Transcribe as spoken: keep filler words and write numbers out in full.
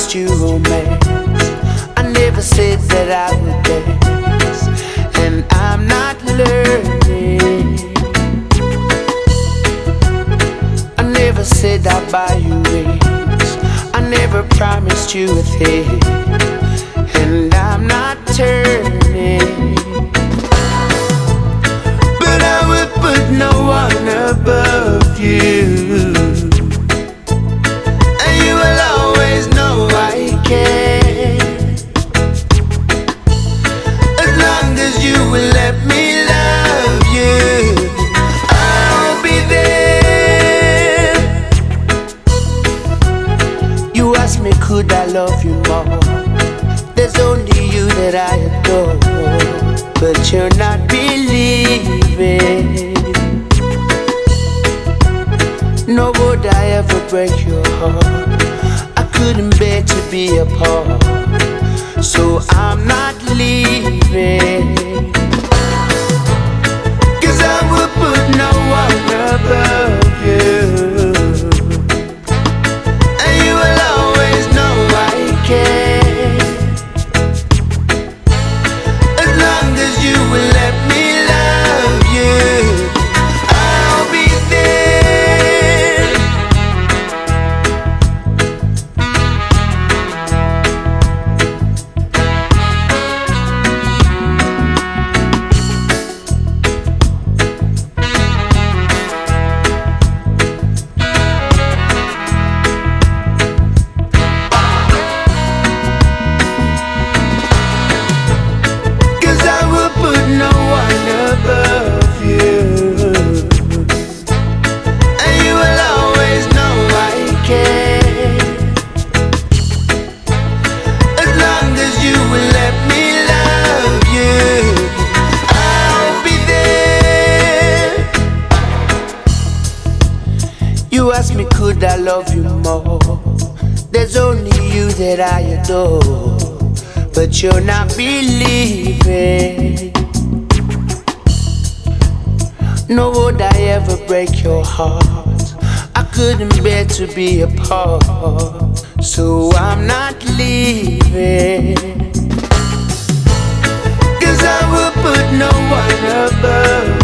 promised you romance. I never said that I would dance, and I'm not learning. I never said I'd buy you rings. I never promised you a thing, and I'm not turning. But I would put no one above you, and you will always know I care. As long as you will let me love you, I'll be there. You ask me, could I love you more? There's only you that I adore, but you're not believing. Nor would I ever break your heart. I couldn't bear to be apart, so I'm not leaving. 'Cause I would put no one above you, and you will always know I care. As long as you will let me love you, I'll be there. No one above you, and you will always know I care. As long as you will let me love you, I'll be there. You ask me, could I love you more? There's only you that I adore, but you're not believing. Nor would I ever break your heart. I couldn't bear to be apart, so I'm not leaving. 'Cause I will put no one above